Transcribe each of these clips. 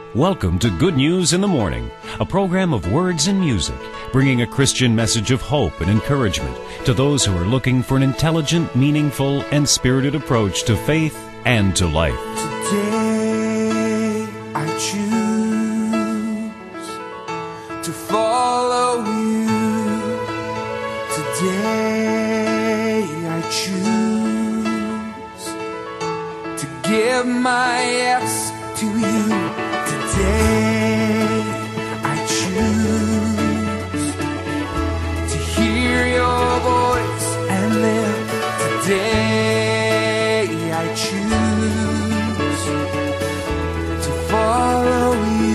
Welcome to Good News in the Morning, a program of words and music, bringing a Christian message of hope and encouragement to those who are looking for an intelligent, meaningful, and spirited approach to faith and to life. Today I choose to follow you. Today I choose to give my yes to you. Today I choose to hear your voice and live. Today I choose to follow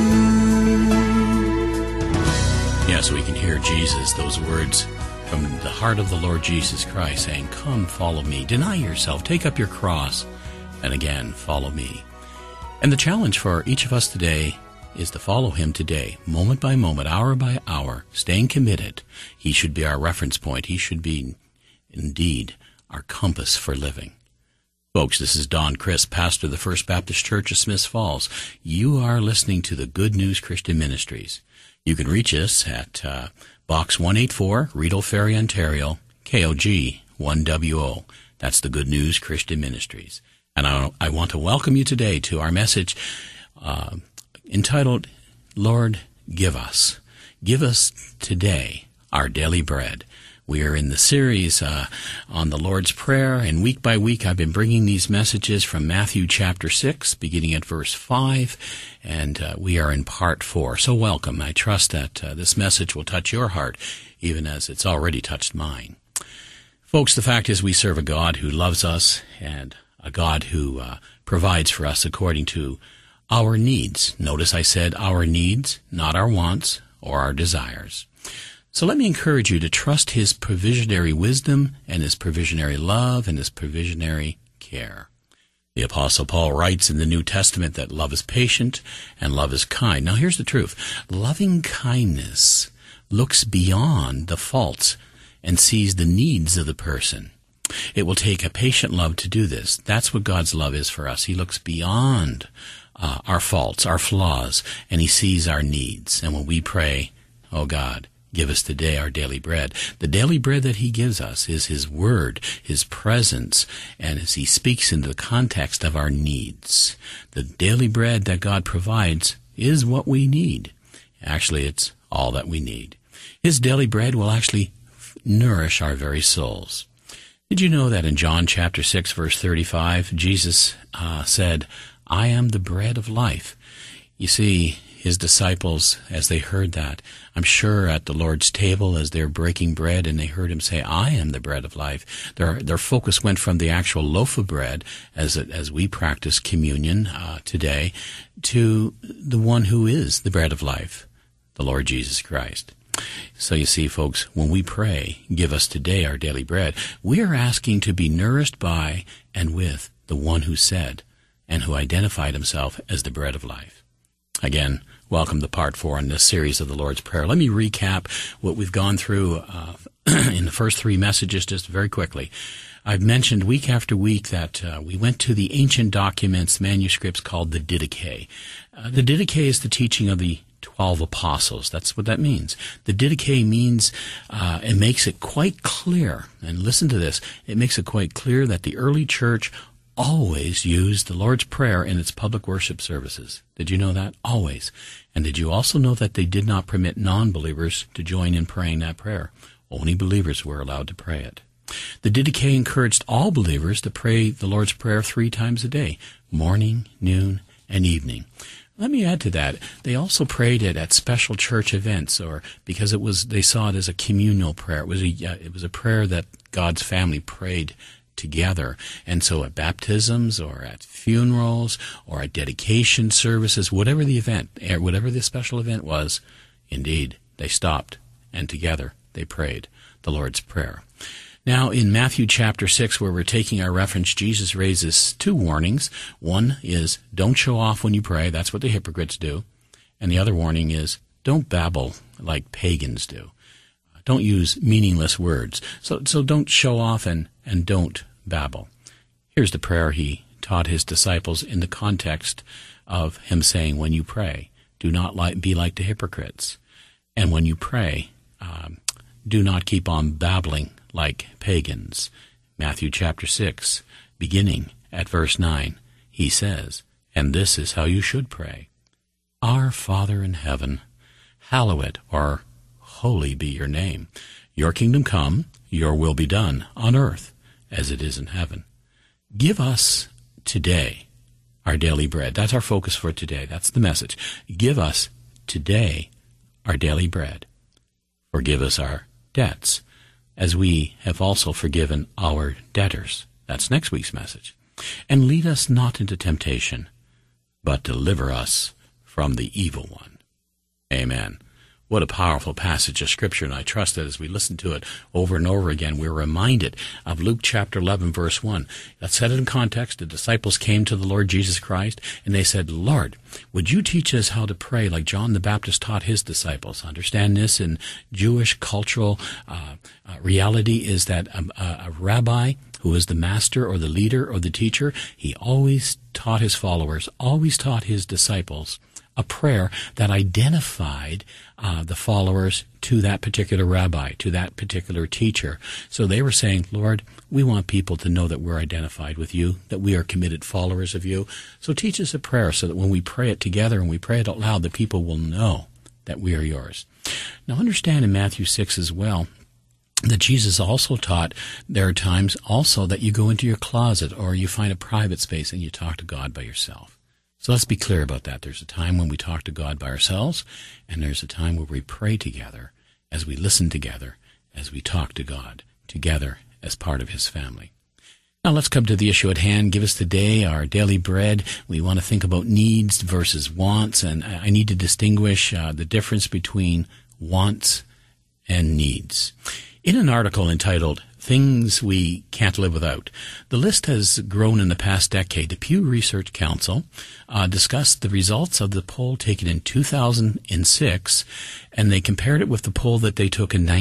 you. Yes, we can hear Jesus, those words from the heart of the Lord Jesus Christ saying, "Come, follow me. Deny yourself, take up your cross, and again, follow me." And the challenge for each of us today is to follow him today, moment by moment, hour by hour, staying committed. He should be our reference point. He should be, indeed, our compass for living. Folks, this is Don Christ, pastor of the First Baptist Church of Smiths Falls. You are listening to the Good News Christian Ministries. You can reach us at Box 184, Rideau Ferry, Ontario, KOG 1WO. That's the Good News Christian Ministries. And I want to welcome you today to our message entitled, Lord, Give Us. Give us today our daily bread. We are in the series on the Lord's Prayer, and week by week I've been bringing these messages from Matthew chapter 6, beginning at verse 5, and we are in part 4. So welcome. I trust that this message will touch your heart, even as it's already touched mine. Folks, the fact is we serve a God who loves us, and a God who provides for us according to our needs. Notice I said our needs, not our wants or our desires. So let me encourage you to trust his provisionary wisdom and his provisionary love and his provisionary care. The Apostle Paul writes in the New Testament that love is patient and love is kind. Now here's the truth. Loving kindness looks beyond the faults and sees the needs of the person. It will take a patient love to do this. That's what God's love is for us. He looks beyond our faults, our flaws, and he sees our needs. And when we pray, oh God, give us today our daily bread, the daily bread that he gives us is his word, his presence, and as he speaks into the context of our needs. The daily bread that God provides is what we need. Actually, it's all that we need. His daily bread will actually nourish our very souls. Did you know that in John chapter 6, verse 35, Jesus said, "I am the bread of life"? You see, his disciples, as they heard that, I'm sure at the Lord's table as they're breaking bread and they heard him say, "I am the bread of life," their focus went from the actual loaf of bread, as we practice communion today, to the one who is the bread of life, the Lord Jesus Christ. So you see, folks, when we pray, "Give us today our daily bread," we are asking to be nourished by and with the one who said and who identified himself as the bread of life. Again, welcome to part 4 in this series of the Lord's Prayer. Let me recap what we've gone through in the first 3 messages just very quickly. I've mentioned week after week that we went to the ancient documents, manuscripts called the Didache. The Didache is the teaching of the 12 apostles. That's what that means. The Didache means, it makes it quite clear, and listen to this, it makes it quite clear that the early church always used the Lord's Prayer in its public worship services. Did you know that? Always. And did you also know that they did not permit non-believers to join in praying that prayer? Only believers were allowed to pray it. The Didache encouraged all believers to pray the Lord's Prayer 3 times a day, morning, noon, and evening. Let me add to that. They also prayed it at special church events, or because they saw it as a communal prayer. It was a prayer that God's family prayed together. And so at baptisms or at funerals or at dedication services, whatever the event, whatever the special event was, indeed, they stopped and together they prayed the Lord's Prayer. Now, in Matthew chapter 6, where we're taking our reference, Jesus raises 2 warnings. One is, don't show off when you pray. That's what the hypocrites do. And the other warning is, don't babble like pagans do. Don't use meaningless words. So don't show off and don't babble. Here's the prayer he taught his disciples in the context of him saying, when you pray, do not be like the hypocrites. And when you pray, do not keep on babbling like pagans. Matthew chapter 6, beginning at verse 9, he says, and this is how you should pray. Our Father in heaven, hallowed or holy be your name. Your kingdom come, your will be done on earth as it is in heaven. Give us today our daily bread. That's our focus for today. That's the message. Give us today our daily bread. Forgive us our debts, as we have also forgiven our debtors. That's next week's message. And lead us not into temptation, but deliver us from the evil one. Amen. What a powerful passage of Scripture, and I trust that as we listen to it over and over again, we're reminded of Luke chapter 11, verse 1. Let's set it in context. The disciples came to the Lord Jesus Christ, and they said, Lord, would you teach us how to pray like John the Baptist taught his disciples? Understand this, in Jewish cultural reality is that a rabbi who is the master or the leader or the teacher, he always taught his followers, always taught his disciples a prayer that identified the followers to that particular rabbi, to that particular teacher. So they were saying, Lord, we want people to know that we're identified with you, that we are committed followers of you. So teach us a prayer so that when we pray it together and we pray it out loud, the people will know that we are yours. Now understand in Matthew 6 as well, that Jesus also taught there are times also that you go into your closet or you find a private space and you talk to God by yourself. So let's be clear about that. There's a time when we talk to God by ourselves, and there's a time where we pray together, as we listen together, as we talk to God together as part of his family. Now let's come to the issue at hand. Give us today our daily bread. We want to think about needs versus wants, and I need to distinguish the difference between wants and needs. In an article entitled Things We Can't Live Without, the list has grown in the past decade. The Pew Research Council discussed the results of the poll taken in 2006, and they compared it with the poll that they took in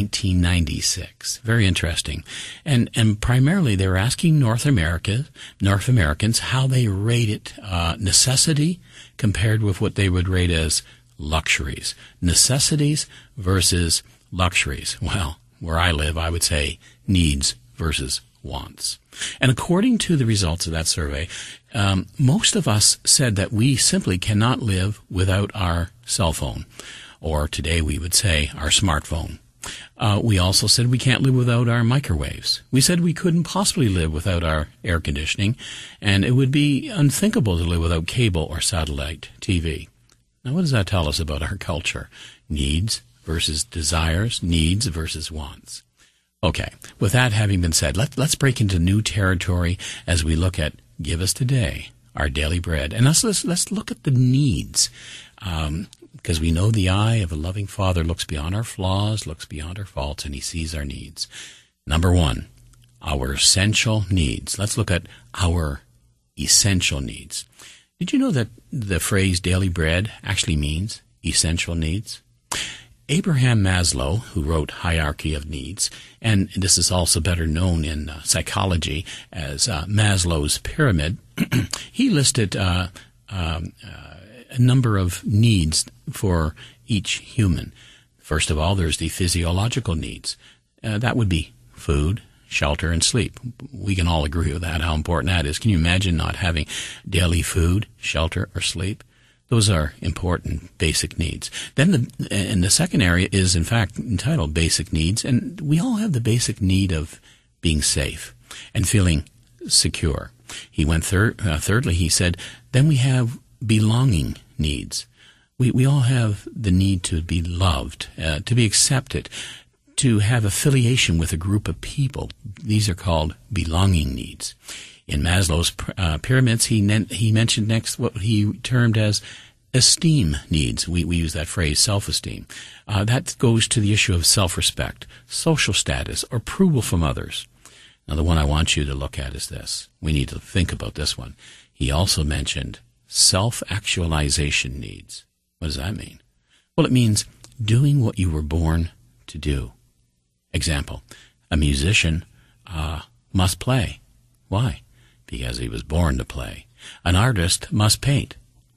1996. Very interesting. And primarily they were asking North Americans how they rated necessity compared with what they would rate as luxuries. Necessities versus luxuries. Well, where I live, I would say needs versus wants. And according to the results of that survey, most of us said that we simply cannot live without our cell phone, or today we would say our smartphone. We also said we can't live without our microwaves. We said we couldn't possibly live without our air conditioning, and it would be unthinkable to live without cable or satellite TV. Now, what does that tell us about our culture? Needs versus desires, needs versus wants. Okay, with that having been said, let's break into new territory as we look at Give Us Today our daily bread. And let's look at the needs, because we know the eye of a loving Father looks beyond our flaws, looks beyond our faults, and he sees our needs. Number one, our essential needs. Let's look at our essential needs. Did you know that the phrase daily bread actually means essential needs? Abraham Maslow, who wrote Hierarchy of Needs, and this is also better known in psychology as Maslow's pyramid, he listed a number of needs for each human. First of all, there's the physiological needs. That would be food, shelter, and sleep. We can all agree with that, how important that is. Can you imagine not having daily food, shelter, or sleep? Those are important basic needs. Then the second area is, in fact, entitled Basic Needs, and we all have the basic need of being safe and feeling secure. He went thirdly, he said, then we have belonging needs. We all have the need to be loved, to be accepted, to have affiliation with a group of people. These are called belonging needs. In Maslow's pyramids, he mentioned next what he termed as esteem needs. We use that phrase, self-esteem. That goes to the issue of self-respect, social status, or approval from others. Now, the one I want you to look at is this. We need to think about this one. He also mentioned self-actualization needs. What does that mean? Well, it means doing what you were born to do. Example, a musician must play. Why? Because he was born to play. An artist must paint.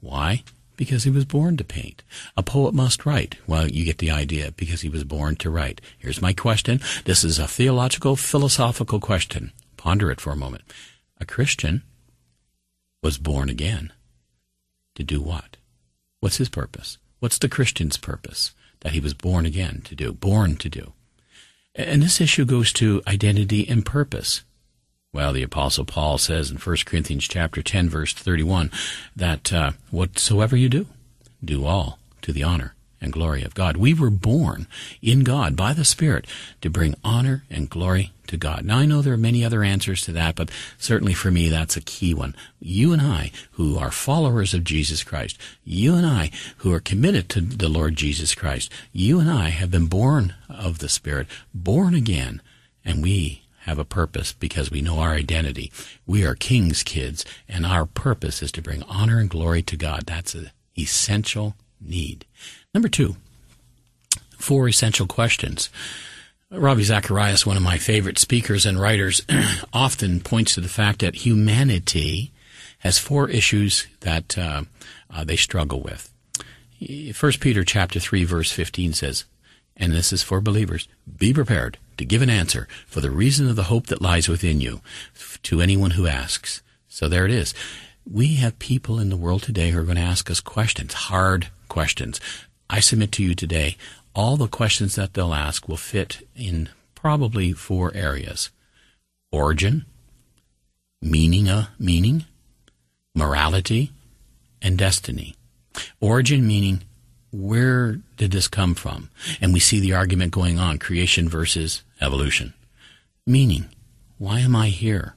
Why? Because he was born to paint. A poet must write. Well, you get the idea, because he was born to write. Here's my question. This is a theological, philosophical question. Ponder it for a moment. A Christian was born again. To do what? What's his purpose? What's the Christian's purpose that he was born again to do, born to do? And this issue goes to identity and purpose. Well, the Apostle Paul says in 1 Corinthians chapter 10, verse 31, that whatsoever you do, do all to the honor and glory of God. We were born in God by the Spirit to bring honor and glory to God. Now, I know there are many other answers to that, but certainly for me, that's a key one. You and I, who are followers of Jesus Christ, you and I, who are committed to the Lord Jesus Christ, you and I have been born of the Spirit, born again, and we have a purpose because we know our identity. We are King's kids, and our purpose is to bring honor and glory to God. That's an essential need. Number 2, 4 essential questions. Ravi Zacharias, one of my favorite speakers and writers, often points to the fact that humanity has 4 issues that they struggle with. 1 Peter chapter 3, verse 15 says, and this is for believers, be prepared to give an answer for the reason of the hope that lies within you to anyone who asks. So there it is. We have people in the world today who are going to ask us questions, hard questions. I submit to you today, all the questions that they'll ask will fit in probably 4 areas. Origin, meaning, morality, and destiny. Origin meaning, where did this come from? And we see the argument going on, creation versus evolution. Meaning, why am I here?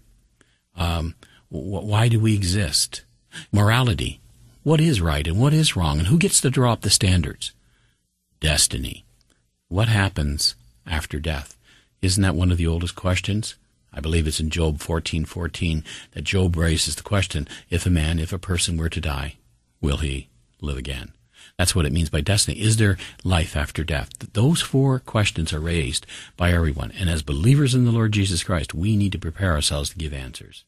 Why do we exist? Morality, what is right and what is wrong, and who gets to draw up the standards? Destiny, what happens after death? Isn't that one of the oldest questions? I believe it's in Job 14:14 that Job raises the question, if a person were to die, will he live again? That's what it means by destiny. Is there life after death? Those 4 questions are raised by everyone. And as believers in the Lord Jesus Christ, we need to prepare ourselves to give answers.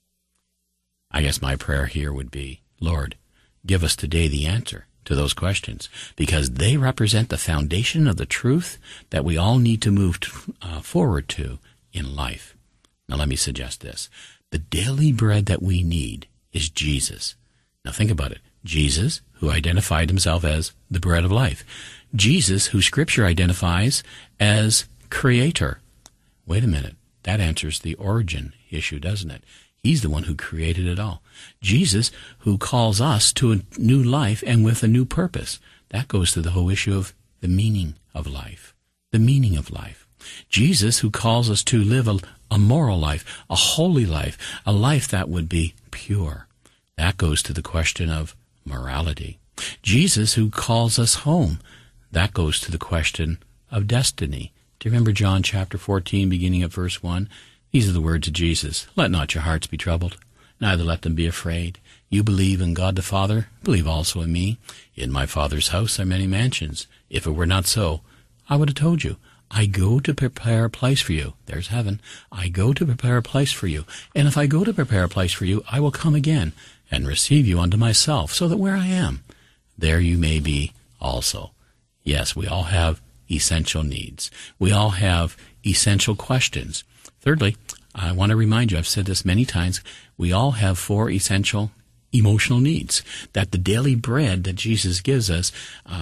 I guess my prayer here would be, Lord, give us today the answer to those questions, because they represent the foundation of the truth that we all need to move forward to in life. Now let me suggest this. The daily bread that we need is Jesus. Now think about it. Jesus, who identified himself as the bread of life. Jesus, who Scripture identifies as creator. Wait a minute. That answers the origin issue, doesn't it? He's the one who created it all. Jesus, who calls us to a new life and with a new purpose. That goes to the whole issue of the meaning of life. The meaning of life. Jesus, who calls us to live a moral life, a holy life, a life that would be pure. That goes to the question of morality. Jesus, who calls us home. That goes to the question of destiny. Do you remember John chapter 14, beginning at verse 1? These are the words of Jesus. Let not your hearts be troubled, neither let them be afraid. You believe in God the Father, believe also in me. In my Father's house are many mansions. If it were not so, I would have told you. I go to prepare a place for you. There's heaven. I go to prepare a place for you. And if I go to prepare a place for you, I will come again and receive you unto myself, so that where I am, there you may be also. Yes, we all have essential needs. We all have essential questions. Thirdly, I want to remind you, I've said this many times, we all have 4 essential emotional needs, that the daily bread that Jesus gives us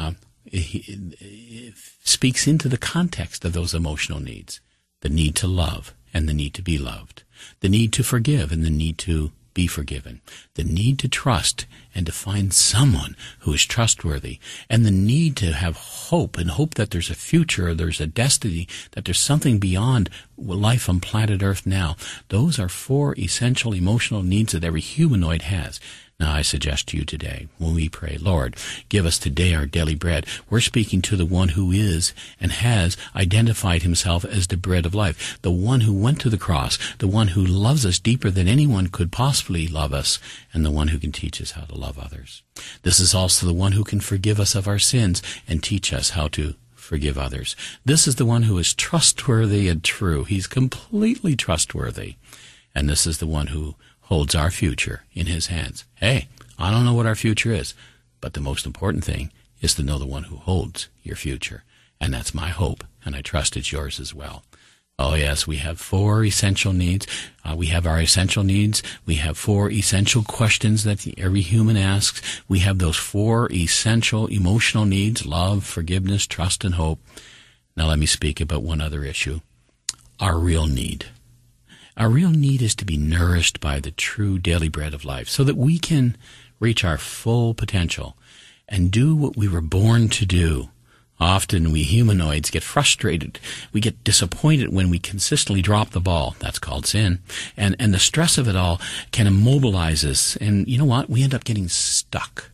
speaks into the context of those emotional needs. The need to love and the need to be loved. The need to forgive and the need to be forgiven. The need to trust and to find someone who is trustworthy. And the need to have hope, and hope that there's a future, there's a destiny, that there's something beyond life on planet Earth now. Those are 4 essential emotional needs that every humanoid has. Now I suggest to you today, when we pray, Lord, give us today our daily bread, we're speaking to the one who is and has identified himself as the bread of life, the one who went to the cross, the one who loves us deeper than anyone could possibly love us, and the one who can teach us how to love others. This is also the one who can forgive us of our sins and teach us how to forgive others. This is the one who is trustworthy and true. He's completely trustworthy. And this is the one who holds our future in his hands. Hey, I don't know what our future is, But the most important thing is to know the one who holds your future. And that's my hope, and I trust it's yours as well. Oh, yes, we have 4 essential needs. We have our essential needs. We have 4 essential questions that every human asks. We have those 4 essential emotional needs: love, forgiveness, trust, and hope. Now let me speak about one other issue: our real need. Our real need is to be nourished by the true daily bread of life so that we can reach our full potential and do what we were born to do. Often we humanoids get frustrated. We get disappointed when we consistently drop the ball. That's called sin. And the stress of it all can immobilize us. And you know what? We end up getting stuck.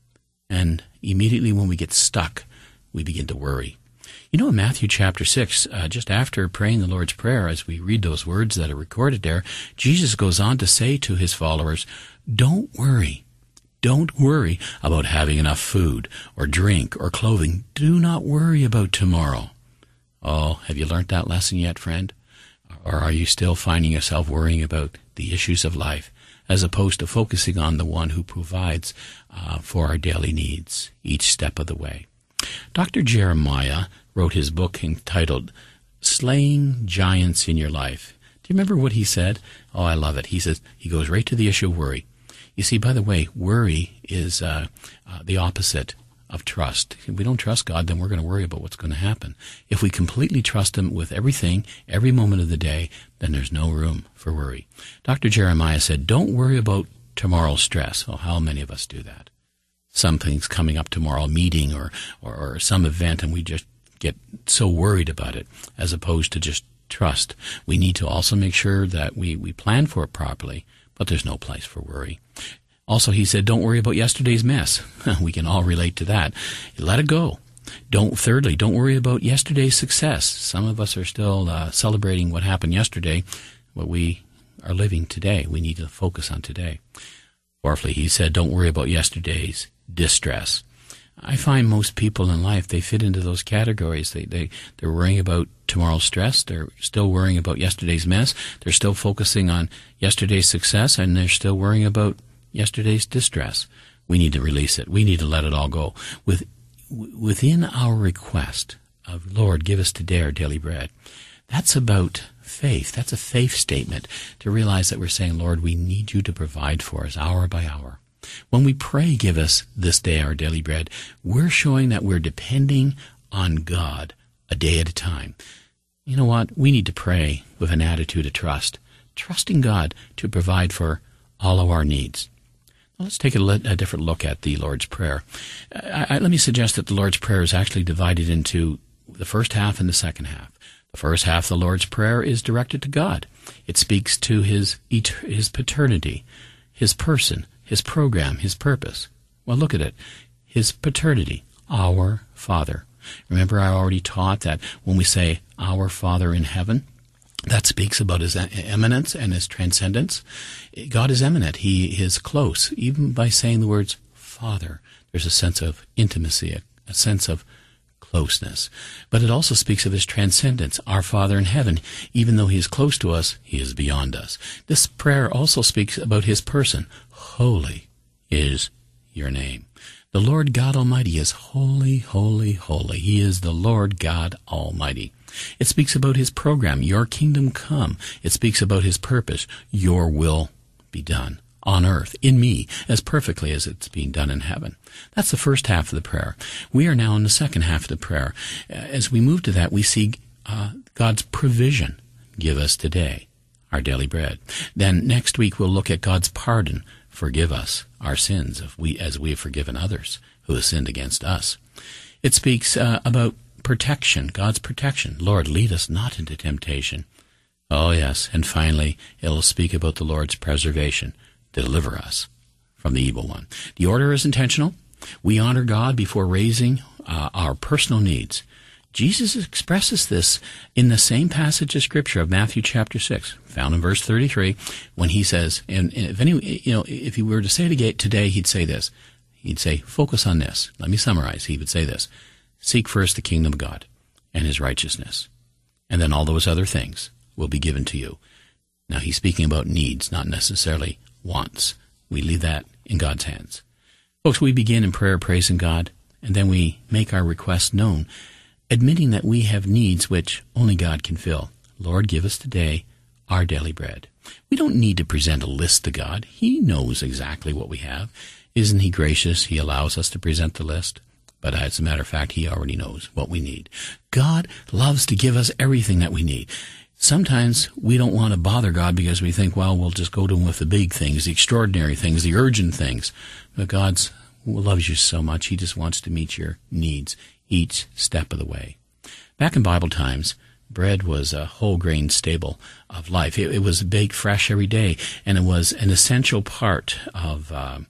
And immediately when we get stuck, we begin to worry. You know, in Matthew chapter 6, just after praying the Lord's Prayer, as we read those words that are recorded there, Jesus goes on to say to his followers, don't worry. Don't worry about having enough food or drink or clothing. Do not worry about tomorrow. Oh, have you learned that lesson yet, friend? Or are you still finding yourself worrying about the issues of life as opposed to focusing on the one who provides for our daily needs each step of the way? Dr. Jeremiah wrote his book entitled Slaying Giants in Your Life. Do you remember what he said? Oh, I love it. He says, he goes right to the issue of worry. You see, by the way, worry is the opposite of trust. If we don't trust God, then we're going to worry about what's going to happen. If we completely trust him with everything, every moment of the day, then there's no room for worry. Dr. Jeremiah said, don't worry about tomorrow's stress. Oh, how many of us do that? Something's coming up tomorrow, a meeting or some event, and we just get so worried about it, as opposed to just trust. We need to also make sure that we plan for it properly, but there's no place for worry. Also, he said, don't worry about yesterday's mess. We can all relate to that. Let it go. Thirdly, don't worry about yesterday's success. Some of us are still celebrating what happened yesterday, but we are living today. We need to focus on today. Fourthly, he said, don't worry about yesterday's distress. I find most people in life, they fit into those categories. They're worrying about tomorrow's stress. They're still worrying about yesterday's mess. They're still focusing on yesterday's success, and they're still worrying about yesterday's distress. We need to release it. We need to let it all go. Within our request of, Lord, give us today our daily bread, that's about faith. That's a faith statement to realize that we're saying, Lord, we need you to provide for us hour by hour. When we pray, give us this day our daily bread, we're showing that we're depending on God a day at a time. You know what? We need to pray with an attitude of trust, trusting God to provide for all of our needs. Now, let's take a different look at the Lord's Prayer. Let me suggest that the Lord's Prayer is actually divided into the first half and the second half. The first half of the Lord's Prayer is directed to God. It speaks to his paternity, his person, his program, his purpose. Well, look at it. His paternity, our Father. Remember, I already taught that when we say our Father in heaven, that speaks about his eminence and his transcendence. God is eminent. He is close. Even by saying the words Father, there's a sense of intimacy, a sense of closeness. But it also speaks of his transcendence, our Father in heaven. Even though he is close to us, he is beyond us. This prayer also speaks about his person. Holy is your name. The Lord God Almighty is holy, holy, holy. He is the Lord God Almighty. It speaks about his program, your kingdom come. It speaks about his purpose, your will be done on earth, in me, as perfectly as it's being done in heaven. That's the first half of the prayer. We are now in the second half of the prayer. As we move to that, we see God's provision. Give us today our daily bread. Then next week we'll look at God's pardon. Forgive us our sins as we have forgiven others who have sinned against us. It speaks about protection, God's protection. Lord, lead us not into temptation. Oh, yes. And finally, it'll speak about the Lord's preservation. Deliver us from the evil one. The order is intentional. We honor God before raising our personal needs. Jesus expresses this in the same passage of Scripture of Matthew chapter 6, found in verse 33, when he says, and if he were to say it today, he'd say this. He'd say, focus on this. Let me summarize. He would say this. Seek first the kingdom of God and his righteousness, and then all those other things will be given to you. Now, he's speaking about needs, not necessarily wants. We leave that in God's hands. Folks, we begin in prayer praising God, and then we make our requests known, admitting that we have needs which only God can fill. Lord, give us today our daily bread. We don't need to present a list to God. He knows exactly what we have. Isn't He gracious? He allows us to present the list. But as a matter of fact, He already knows what we need. God loves to give us everything that we need. Sometimes we don't want to bother God because we think, well, we'll just go to Him with the big things, the extraordinary things, the urgent things. But God loves you so much, He just wants to meet your needs each step of the way. Back in Bible times, bread was a whole grain staple of life. It was baked fresh every day, and it was an essential part of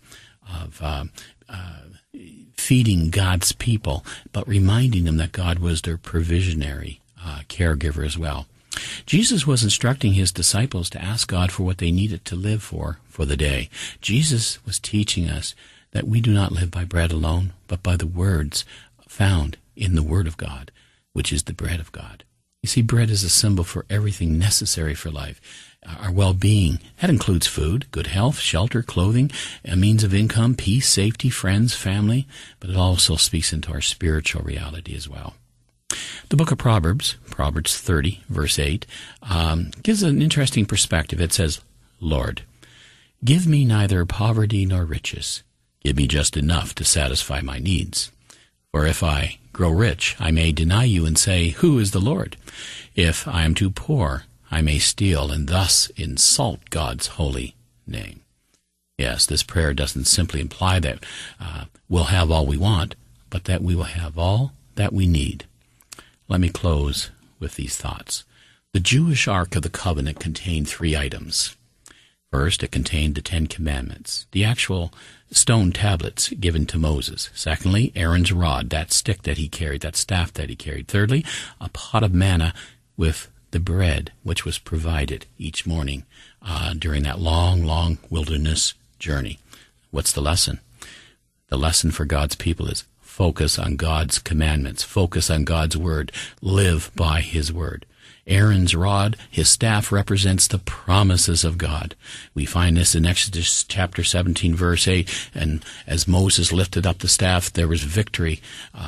feeding God's people, but reminding them that God was their provisionary caregiver as well. Jesus was instructing His disciples to ask God for what they needed to live for the day. Jesus was teaching us that we do not live by bread alone, but by the words found in the Word of God, which is the bread of God. You see, bread is a symbol for everything necessary for life. Our well-being, that includes food, good health, shelter, clothing, a means of income, peace, safety, friends, family, but it also speaks into our spiritual reality as well. The book of Proverbs 30, verse 8, gives an interesting perspective. It says, Lord, give me neither poverty nor riches. Give me just enough to satisfy my needs. For if I grow rich, I may deny you and say, who is the Lord? If I am too poor, I may steal and thus insult God's holy name. Yes, this prayer doesn't simply imply that we'll have all we want, but that we will have all that we need. Let me close with these thoughts. The Jewish Ark of the Covenant contained 3 items. First, it contained the 10 Commandments, the actual stone tablets given to Moses. Secondly, Aaron's rod, that stick that he carried, that staff that he carried. Thirdly, a pot of manna with the bread which was provided each morning during that long wilderness journey. What's the lesson? The lesson for God's people is focus on God's commandments, focus on God's word, live by His word. Aaron's rod, his staff, represents the promises of God. We find this in Exodus chapter 17, verse 8. And as Moses lifted up the staff, there was victory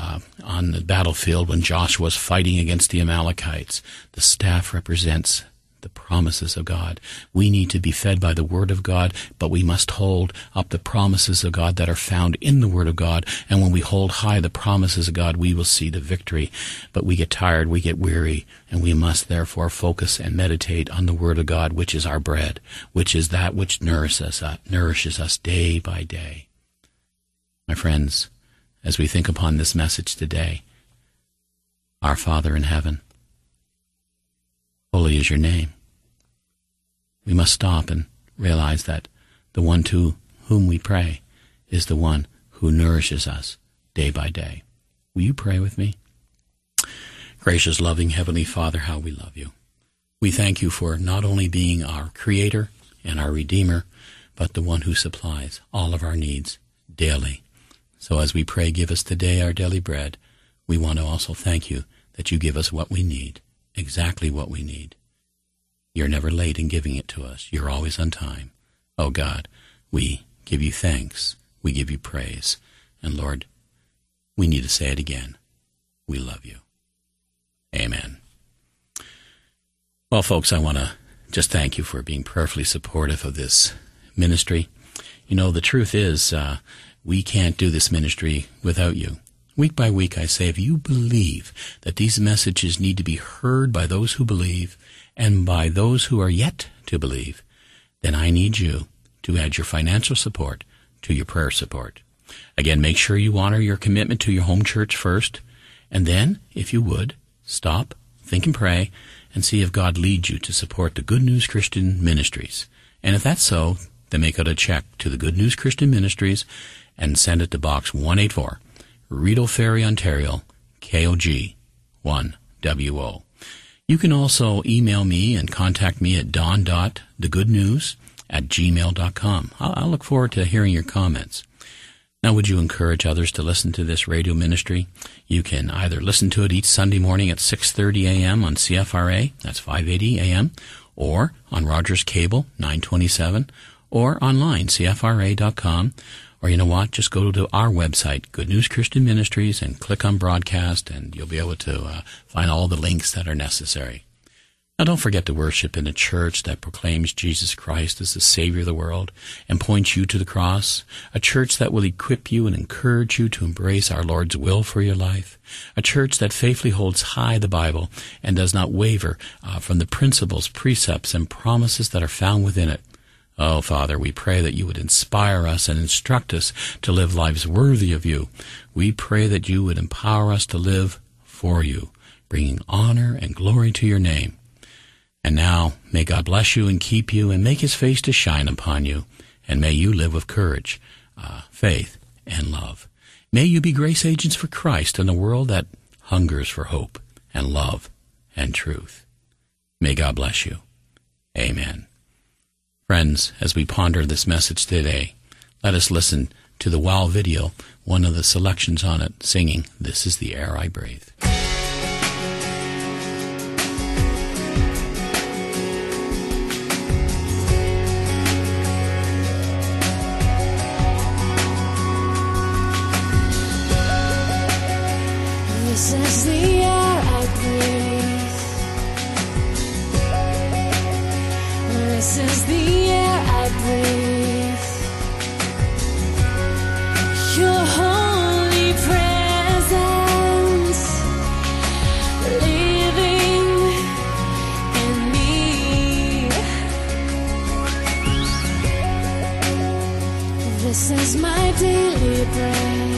on the battlefield when Joshua was fighting against the Amalekites. The staff represents the promises of God. We need to be fed by the Word of God, but we must hold up the promises of God that are found in the Word of God. And when we hold high the promises of God, we will see the victory. But we get tired, we get weary, and we must therefore focus and meditate on the Word of God, which is our bread, which is that which nourishes us day by day. My friends, as we think upon this message today, our Father in heaven, holy is your name. We must stop and realize that the one to whom we pray is the one who nourishes us day by day. Will you pray with me? Gracious, loving Heavenly Father, how we love you. We thank you for not only being our Creator and our Redeemer, but the one who supplies all of our needs daily. So as we pray, give us today our daily bread, we want to also thank you that you give us what we need, exactly what we need. You're never late in giving it to us. You're always on time. Oh God, we give you thanks. We give you praise. And Lord, we need to say it again. We love you. Amen. Well, folks, I want to just thank you for being prayerfully supportive of this ministry. You know, the truth is, we can't do this ministry without you. Week by week, I say, if you believe that these messages need to be heard by those who believe and by those who are yet to believe, then I need you to add your financial support to your prayer support. Again, make sure you honor your commitment to your home church first, and then, if you would, stop, think and pray, and see if God leads you to support the Good News Christian Ministries. And if that's so, then make out a check to the Good News Christian Ministries and send it to Box 184, Rideau Ferry, Ontario, KOG 1WO. You can also email me and contact me at don.thegoodnews@gmail.com. I'll look forward to hearing your comments. Now, would you encourage others to listen to this radio ministry? You can either listen to it each Sunday morning at 6:30 a.m. on CFRA, that's 580 a.m., or on Rogers Cable, 927, or online, CFRA.com, Or you know what? Just go to our website, Good News Christian Ministries, and click on broadcast, and you'll be able to find all the links that are necessary. Now, don't forget to worship in a church that proclaims Jesus Christ as the Savior of the world and points you to the cross, a church that will equip you and encourage you to embrace our Lord's will for your life, a church that faithfully holds high the Bible and does not waver from the principles, precepts, and promises that are found within it. Oh, Father, we pray that you would inspire us and instruct us to live lives worthy of you. We pray that you would empower us to live for you, bringing honor and glory to your name. And now, may God bless you and keep you and make his face to shine upon you, and may you live with courage, faith, and love. May you be grace agents for Christ in a world that hungers for hope and love and truth. May God bless you. Amen. Friends, as we ponder this message today, let us listen to the WOW video, one of the selections on it, singing, "This is the Air I Breathe." This is the air I breathe. This is the air I breathe. Your holy presence living in me. This is my daily bread.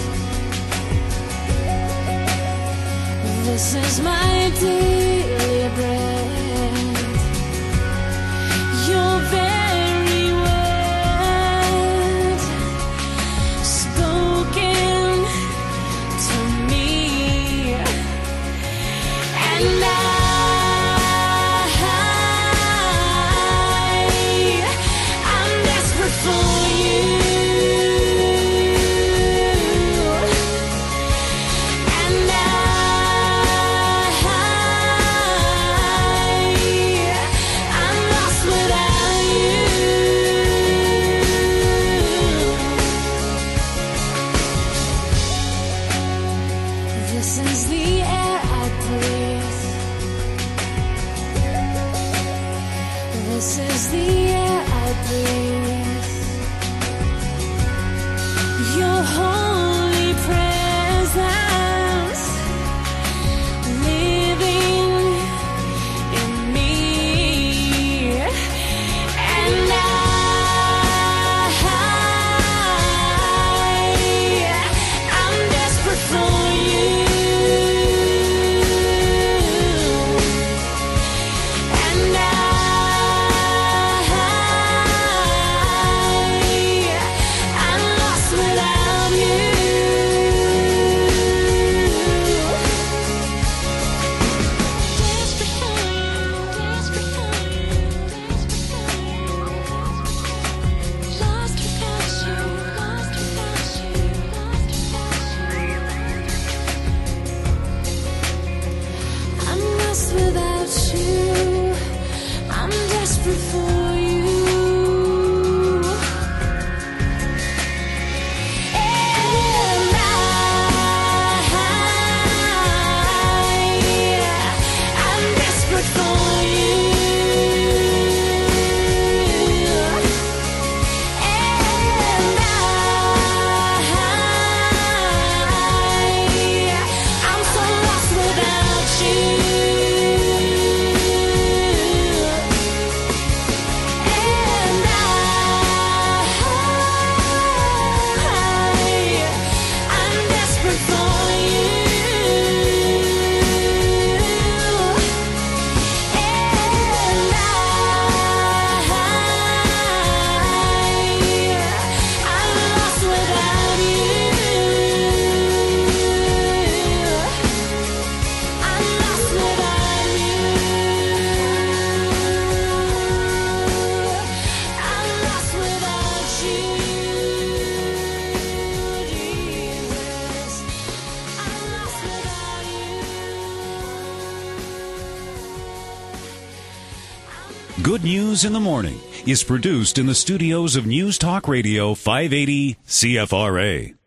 This is my daily bread. Your very word spoken to me, and I'm desperate for you. This is the air I breathe. This is the air I breathe. Your holy presence living in me, and I'm desperate for you. Without you, I'm desperate for you. And I'm desperate for you. And I'm so lost without you. Good News in the Morning is produced in the studios of News Talk Radio 580 CFRA.